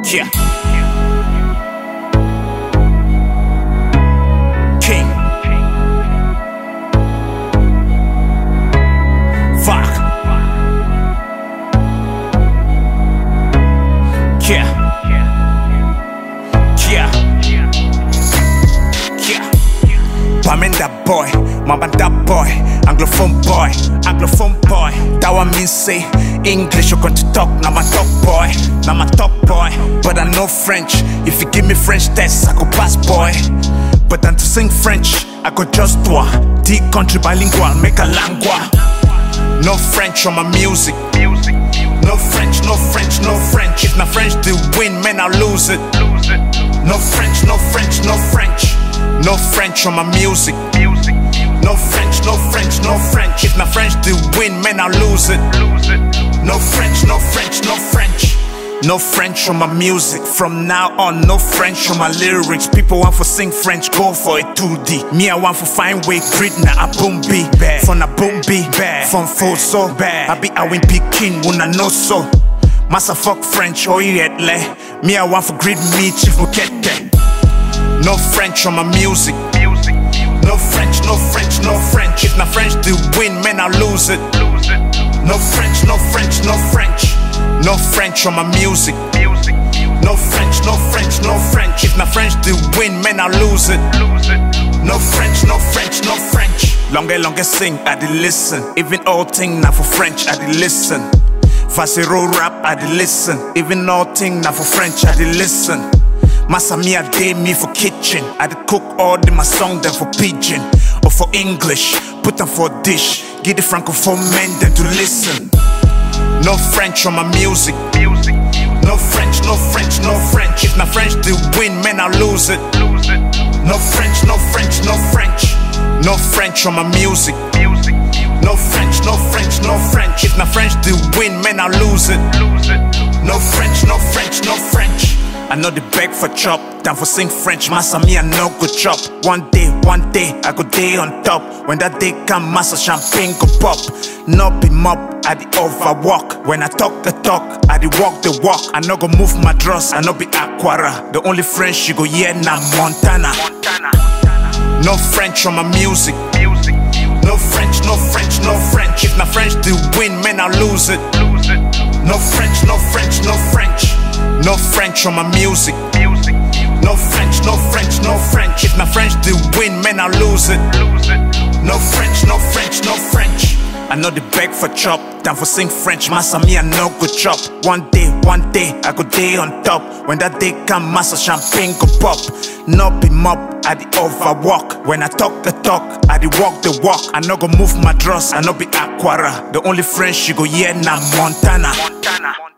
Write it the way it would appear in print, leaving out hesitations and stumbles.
Yeah. King. Fuck. Yeah. Yeah. Yeah. Pamenda boy, Mabanda boy, Anglophone boy, Anglophone boy. That one means say English, you're going to talk. Now my talk boy, now my talk boy. But I know French. If you give me French tests, I could pass boy. But then to sing French, I could just do a D country bilingual, make a lingua. No French on my music. No French, no French, no French. If not French, they win, man, I lose it. No French, no French, no French. No French on my music. No French, no French, no French. If not French, they win, man, I lose it. No French, no French, no French. No French on my music. From now on, no French on my lyrics. People want for sing French, go for it 2D. Me, I want for find way, grid na a boom be. From a boom be, from full so. I be a win Peking, when I know so. Massa fuck French, oh yet le. Me, I want for grid me, chief mukete. No French on my music. No French, no French, no French. If not French, they win, man, I lose it. No French, no French, no French. No French on my music. No French, no French, no French. If not French, they win, man, I lose it. No French, no French, no French. Longer sing, I did listen. Even old thing now for French, I did listen. Facero rap, I did listen. Even old thing now for French, I did listen. Massa me a day me for kitchen. I did cook all the my song them for pidgin or for English. Put them for dish. Give the francophone men them to listen. No French on my music. No French, no French, no French. If not French, they win, man, I lose it. No French, no French, no French. No French on my music. No French, no French, no French. If not French, they win, man, I lose it. No French, no French, no French. I know the beg for chop, time for sing French. Massa me, I know good chop. One day, I go day on top. When that day come, massa champagne go pop. No be mop, I the overwalk. When I talk the talk, I the walk the walk. I no go move my dross, I no be Aquara. The only French you go hear na Montana. No French on my music. No French, no French, no French. If not French, they win, man, I lose it. No French, no French, no French. No French on my music. No French, no French, no French. If not French, they win, man, I lose it. No French, no French, no French. I know the beg for chop, time for sing French. Massa me, I know good chop. One day, I go day on top. When that day come, massa champagne go pop. No be mop, I the overwalk. When I talk the talk, I the walk the walk. I no go move my dross, I no be Aquara. The only French you go hear na Montana.